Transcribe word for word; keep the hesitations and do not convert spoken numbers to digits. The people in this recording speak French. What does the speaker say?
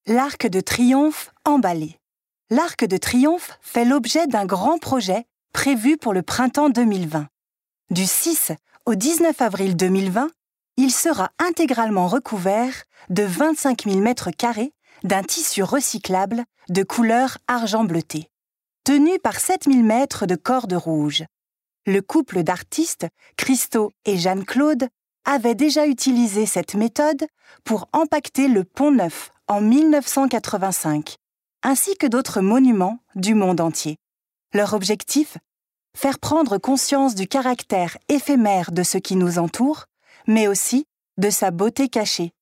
L'Arc de Triomphe emballé. L'Arc de Triomphe fait l'objet d'un grand projet prévu pour le printemps deux mille vingt. Du six au dix-neuf avril deux mille vingt, il sera intégralement recouvert de vingt-cinq mille mètres carrés d'un tissu recyclable de couleur argent bleuté, tenu par sept mille mètres de cordes rouges. Le couple d'artistes, Christo et Jeanne-Claude, avait déjà utilisé cette méthode pour empaqueter le Pont Neuf en mille neuf cent quatre-vingt-cinq, ainsi que d'autres monuments du monde entier. Leur objectif ? Faire prendre conscience du caractère éphémère de ce qui nous entoure, mais aussi de sa beauté cachée.